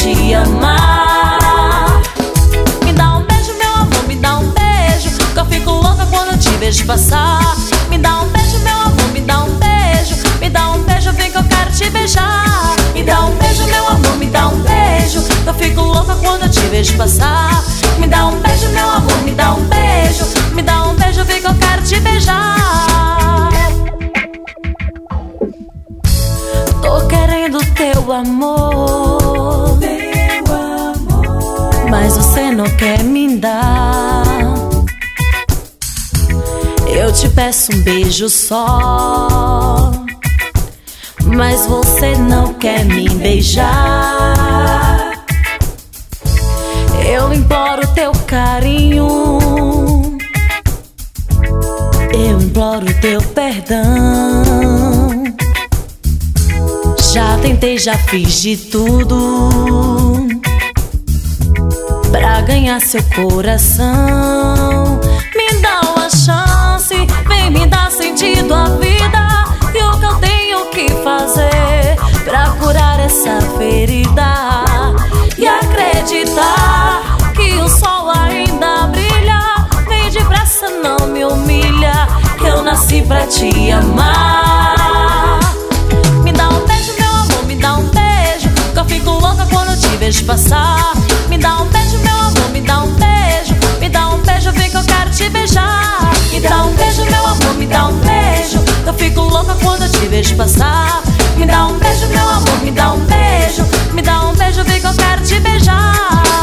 te amar. Me dá um beijo, meu amor, me dá um beijo, que eu fico louca quando eu te vejo passar. Me dá um beijo, meu amor, me dá um beijo, me dá um beijo, vem que eu quero te beijar. Me dá um beijo, meu amor, me dá um beijo, que eu fico louca quando eu te vejo passar. Me dá um beijo, meu amor, me dá um beijo, me dá um beijo, vem que eu quero te beijar. Tô querendo teu amor, mas você não quer me dar. Eu te peço um beijo só, mas você não quer me beijar. Eu imploro teu carinho, eu imploro teu perdão. Já tentei, já fiz de tudo pra ganhar seu coração. Me dá uma chance, vem me dar sentido à vida, e o que eu tenho que fazer pra curar essa ferida e acreditar que o sol ainda brilha. Vem depressa, não me humilha, que eu nasci pra te amar. Me dá um beijo, meu amor, me dá um beijo, que eu fico louca quando eu te vejo passar. Me dá um beijo, meu amor, me dá um beijo, me dá um beijo, vem que eu quero te beijar. Me dá um beijo, meu amor, me dá um beijo, que eu fico louca quando eu te vejo passar. Me dá um beijo, meu amor, me dá um beijo, me dá um beijo, vem que eu quero te beijar.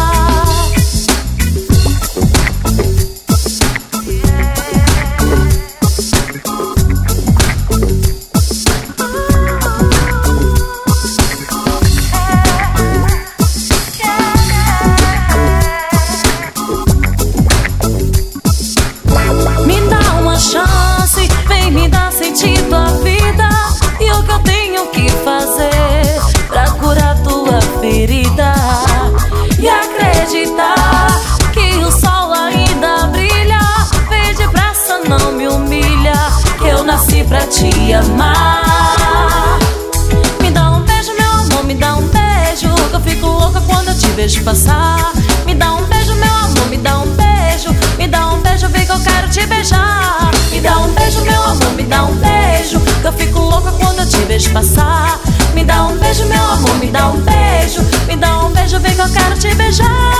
Sentido à vida, e o que eu tenho que fazer pra curar tua ferida e acreditar que o sol ainda brilha. Vem depressa, não me humilha, que eu nasci pra te amar. Me dá um beijo, meu amor, me dá um beijo, que eu fico louca quando eu te vejo passar. Me dá um beijo, meu amor, me dá um beijo, me dá um beijo, vem que eu quero te beijar. Me dá um beijo, meu amor, me dá um beijo, que eu fico louca quando eu te vejo passar. Me dá um beijo, meu amor, me dá um beijo, me dá um beijo, vem que eu quero te beijar.